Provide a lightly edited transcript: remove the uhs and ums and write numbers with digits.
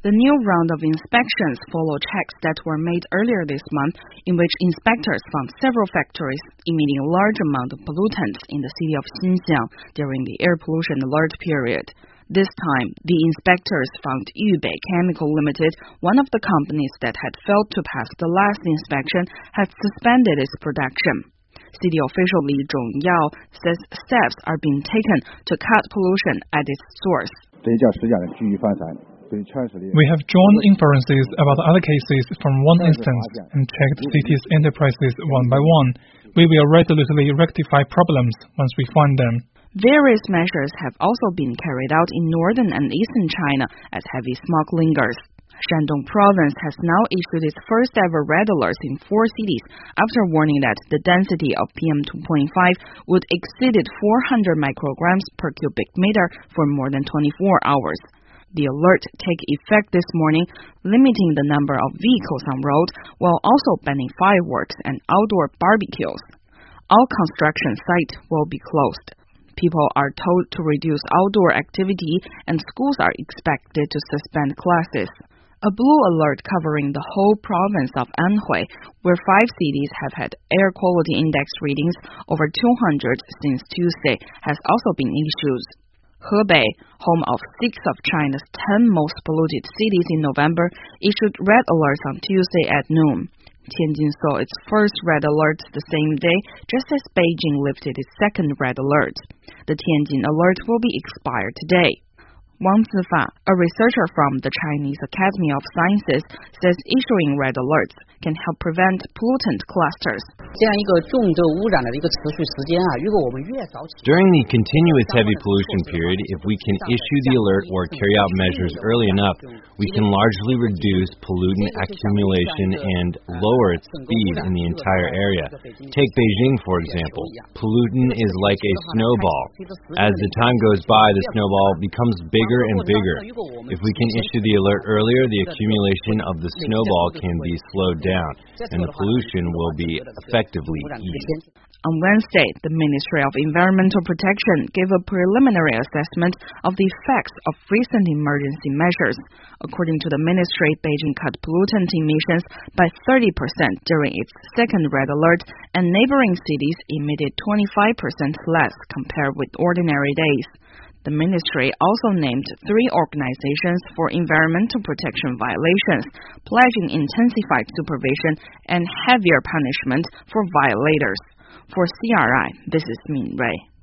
The new round of inspections follow checks that were made earlier this month, in which inspectors found several factories emitting a large amount of pollutants in the city of Xinjiang during the air pollution alert period. This time, the inspectors found Yubei Chemical Limited, one of the companies that had failed to pass the last inspection, had suspended its production. City official Li Zhongyao says steps are being taken to cut pollution at its source. We have drawn inferences about other cases from one instance and checked city's enterprises one by one. We will resolutely rectify problems once we find them. Various measures have also been carried out in northern and eastern China as heavy smog lingers. Shandong province has now issued its first ever red alerts in 4 cities after warning that the density of PM2.5 would exceeded 400 micrograms per cubic meter for more than 24 hours. The alert take effect this morning, limiting the number of vehicles on road while also banning fireworks and outdoor barbecues. All construction sites will be closed. People are told to reduce outdoor activity and schools are expected to suspend classes. A blue alert covering the whole province of Anhui, where 5 cities have had air quality index readings over 200 since Tuesday, has also been issued. Hebei, home of 6 of China's 10 most polluted cities in November, issued red alerts on Tuesday at noon. Tianjin saw its first red alert the same day, just as Beijing lifted its second red alert. The Tianjin alert will be expired today. Wang Zifa, a researcher from the Chinese Academy of Sciences, says issuing red alerts can help prevent pollutant clusters. During the continuous heavy pollution period, if we can issue the alert or carry out measures early enough, we can largely reduce pollutant accumulation and lower its speed in the entire area. Take Beijing, for example. Pollutant is like a snowball. As the time goes by, the snowball becomes bigger and bigger. If we can issue the alert earlier, the accumulation of the snowball can be slowed down, and the pollution will be effectively eased. On Wednesday, the Ministry of Environmental Protection gave a preliminary assessment of the effects of recent emergency measures. According to the ministry, Beijing cut pollutant emissions by 30% during its second red alert, and neighboring cities emitted 25% less compared with ordinary days. The ministry also named 3 organizations for environmental protection violations, pledging intensified supervision and heavier punishment for violators. For CRI, this is Min Rui.